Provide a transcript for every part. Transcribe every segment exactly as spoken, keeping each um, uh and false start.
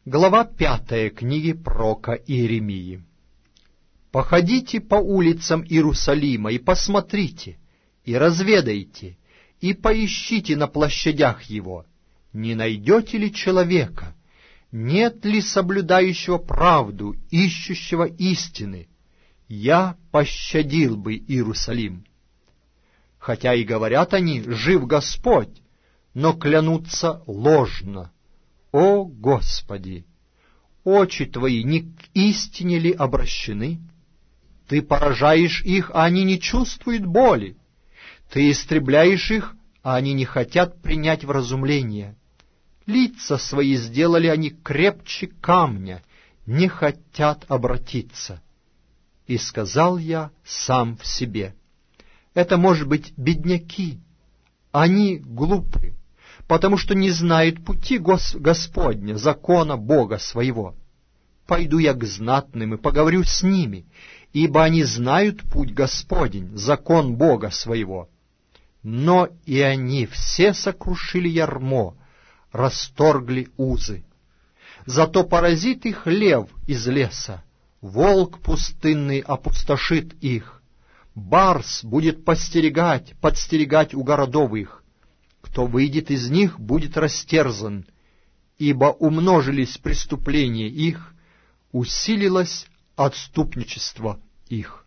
Глава пятая книги пророка Иеремии. «Походите по улицам Иерусалима и посмотрите, и разведайте, и поищите на площадях его, не найдете ли человека, нет ли соблюдающего правду, ищущего истины. Я пощадил бы Иерусалим. Хотя и говорят они, жив Господь, но клянутся ложно. О Господи! Очи Твои не к истине ли обращены? Ты поражаешь их, а они не чувствуют боли. Ты истребляешь их, а они не хотят принять вразумление. Лица свои сделали они крепче камня, не хотят обратиться. И сказал я сам в себе: это, может быть, бедняки, они глупы, потому что не знают пути Гос- Господня, закона Бога своего. Пойду я к знатным и поговорю с ними, ибо они знают путь Господень, закон Бога своего. Но и они все сокрушили ярмо, расторгли узы. Зато поразит их лев из леса, волк пустынный опустошит их, барс будет постерегать, подстерегать у городов их. Кто выйдет из них, будет растерзан, ибо умножились преступления их, усилилось отступничество их.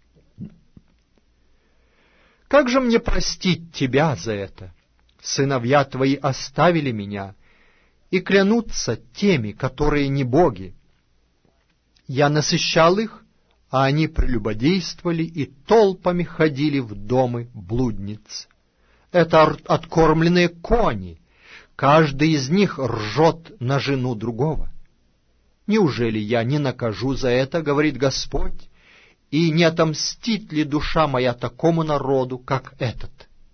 Как же мне простить тебя за это? Сыновья твои оставили меня и клянутся теми, которые не боги. Я насыщал их, а они прелюбодействовали и толпами ходили в дома блудниц. Это откормленные кони, каждый из них ржет на жену другого. Неужели я не накажу за это, говорит Господь, и не отомстит ли душа моя такому народу, как этот?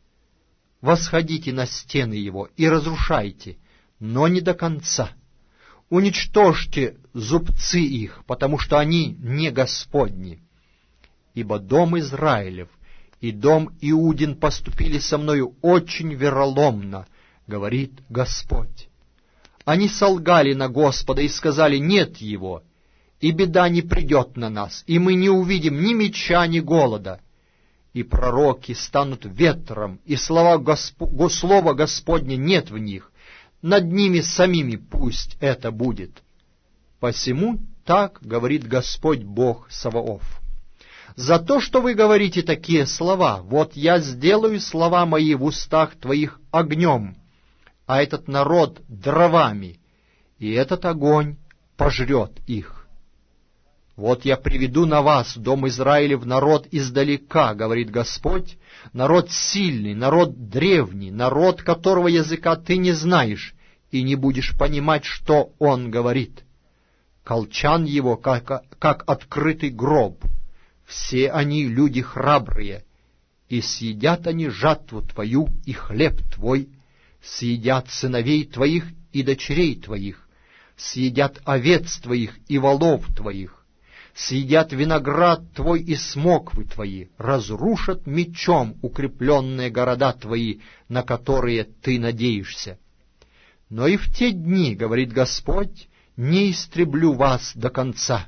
Восходите на стены его и разрушайте, но не до конца. Уничтожьте зубцы их, потому что они не Господни. Ибо дом Израилев и дом Иудин поступили со мною очень вероломно, говорит Господь. Они солгали на Господа и сказали: нет его, и беда не придет на нас, и мы не увидим ни меча, ни голода. И пророки станут ветром, и слова Госп... слова Господня нет в них, над ними самими пусть это будет. Посему так говорит Господь Бог Саваоф: за то, что вы говорите такие слова, вот я сделаю слова мои в устах твоих огнем, а этот народ дровами, и этот огонь пожрет их. Вот я приведу на вас, дом Израилев, народ издалека, говорит Господь, народ сильный, народ древний, народ, которого языка ты не знаешь, и не будешь понимать, что он говорит. Колчан его, как, как открытый гроб. Все они люди храбрые, и съедят они жатву твою и хлеб твой, съедят сыновей твоих и дочерей твоих, съедят овец твоих и волов твоих, съедят виноград твой и смоквы твои, разрушат мечом укрепленные города твои, на которые ты надеешься. Но и в те дни, говорит Господь, не истреблю вас до конца.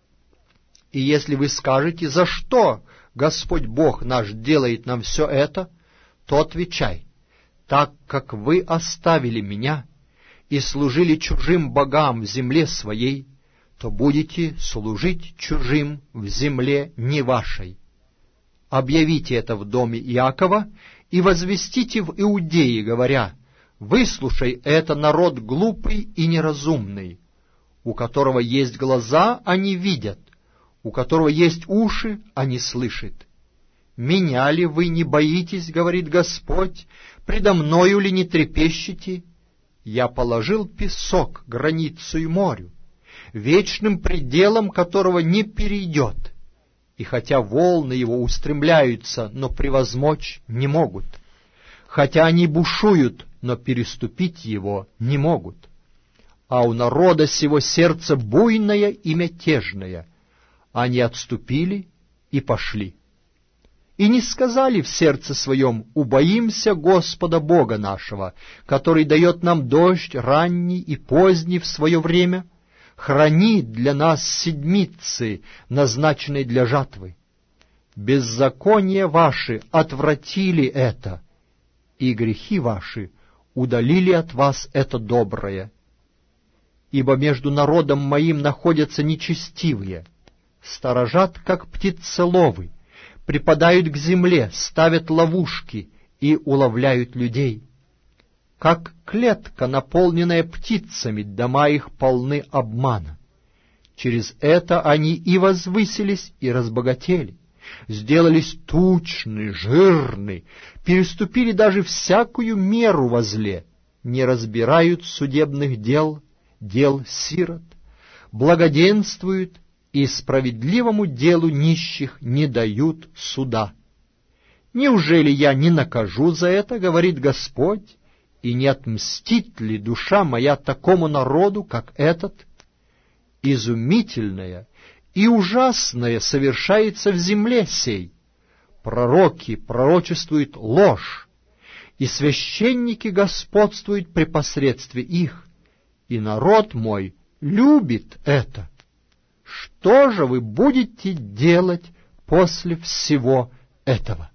И если вы скажете, за что Господь Бог наш делает нам все это, то отвечай: так как вы оставили меня и служили чужим богам в земле своей, то будете служить чужим в земле не вашей. Объявите это в доме Иакова и возвестите в Иудее, говоря: выслушай это, народ глупый и неразумный, у которого есть глаза, а не видят, у которого есть уши, а не слышит. Меня ли вы не боитесь, говорит Господь, предо мною ли не трепещете? Я положил песок границей морю, вечным пределом которого не перейдет, и хотя волны его устремляются, но превозмочь не могут, хотя они бушуют, но переступить его не могут. А у народа сего сердце буйное и мятежное, они отступили и пошли. И не сказали в сердце своем: убоимся Господа Бога нашего, который дает нам дождь ранний и поздний в свое время, хранит для нас седмицы, назначенные для жатвы. Беззакония ваши отвратили это, и грехи ваши удалили от вас это доброе. Ибо между народом моим находятся нечестивые, сторожат, как птицеловы, припадают к земле, ставят ловушки и уловляют людей. Как клетка, наполненная птицами, дома их полны обмана. Через это они и возвысились, и разбогатели, сделались тучны, жирны, переступили даже всякую меру во зле, не разбирают судебных дел, дел сирот, благоденствуют и справедливому делу нищих не дают суда. Неужели я не накажу за это, говорит Господь, и не отмстит ли душа моя такому народу, как этот? Изумительное и ужасное совершается в земле сей. Пророки пророчествуют ложь, и священники господствуют при посредстве их, и народ мой любит это. Что же вы будете делать после всего этого?